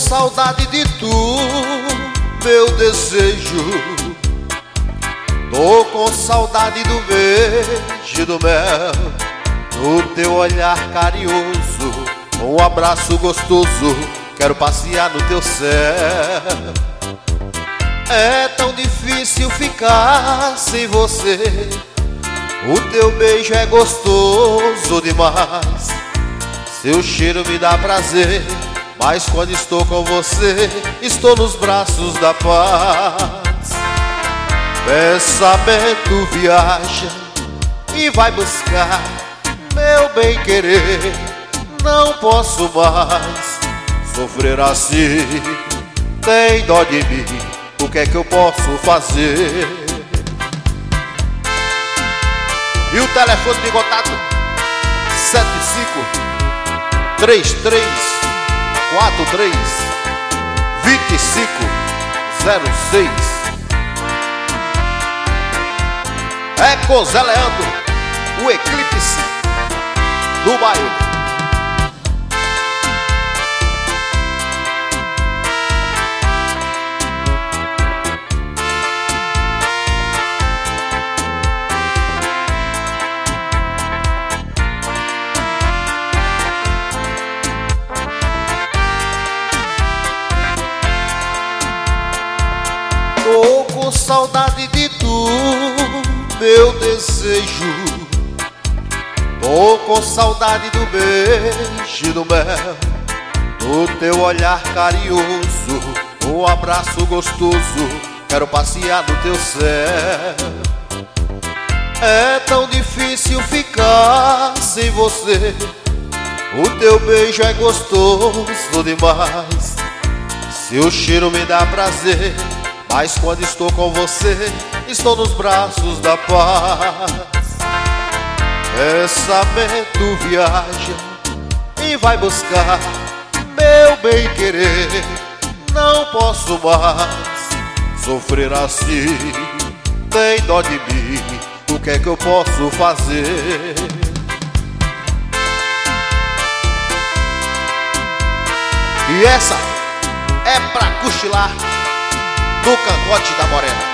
saudade de tu, meu desejo. Tô com saudade do beijo e do mel, do teu olhar carinhoso, um abraço gostoso. Quero passear no teu céu. É tão difícil ficar sem você. O teu beijo é gostoso demais. Seu cheiro me dá prazer, mas quando estou com você, estou nos braços da paz. Pensamento viaja e vai buscar meu bem-querer. Não posso mais sofrer assim. Tem dó de mim, o que é que eu posso fazer? E o telefone de contato 7533432506. É com Zé Leandro, o eclipse do baile. Tô com saudade de tu, meu desejo. Tô com saudade do beijo e do mel, do teu olhar carinhoso, um abraço gostoso. Quero passear no teu céu. É tão difícil ficar sem você. O teu beijo é gostoso demais. Seu cheiro me dá prazer, mas quando estou com você, estou nos braços da paz. Pensamento viaja e vai buscar meu bem-querer. Não posso mais sofrer assim. Tem dó de mim, o que é que eu posso fazer? E essa é pra cochilar do cangote da morena.